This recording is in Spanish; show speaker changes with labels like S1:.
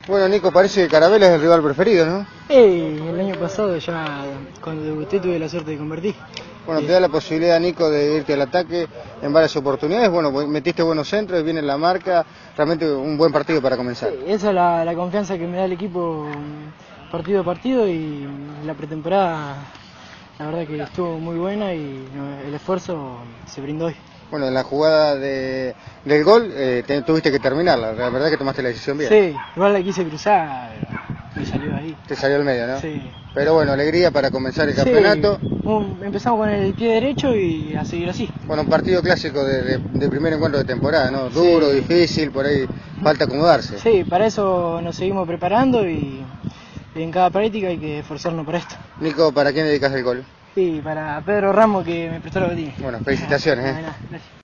S1: Bueno, Nico, parece que Carabela es el rival preferido, ¿no?
S2: El año pasado ya cuando debuté tuve la suerte de convertir.
S1: Bueno, te da la posibilidad, Nico, de irte al ataque en varias oportunidades. Bueno, metiste buenos centros, viene la marca, realmente un buen partido para comenzar.
S2: Sí, esa es la confianza que me da el equipo partido a partido, y la pretemporada la verdad que estuvo muy buena y el esfuerzo se brindó hoy.
S1: Bueno, en la jugada del gol tuviste que terminarla, la verdad que tomaste la decisión bien.
S2: Sí, igual la quise cruzar, me salió ahí.
S1: Te salió al medio, ¿no?
S2: Sí.
S1: Pero bueno, alegría para comenzar el campeonato.
S2: Empezamos con el pie derecho y a seguir así.
S1: Bueno, un partido clásico de primer encuentro de temporada, ¿no? Duro,
S2: Sí.
S1: difícil, por ahí falta acomodarse.
S2: Sí, para eso nos seguimos preparando y en cada práctica hay que esforzarnos para esto.
S1: Nico, ¿para quién dedicas el gol?
S2: Sí, para Pedro Ramos, que me prestó la botina.
S1: Bueno, felicitaciones.
S2: Gracias.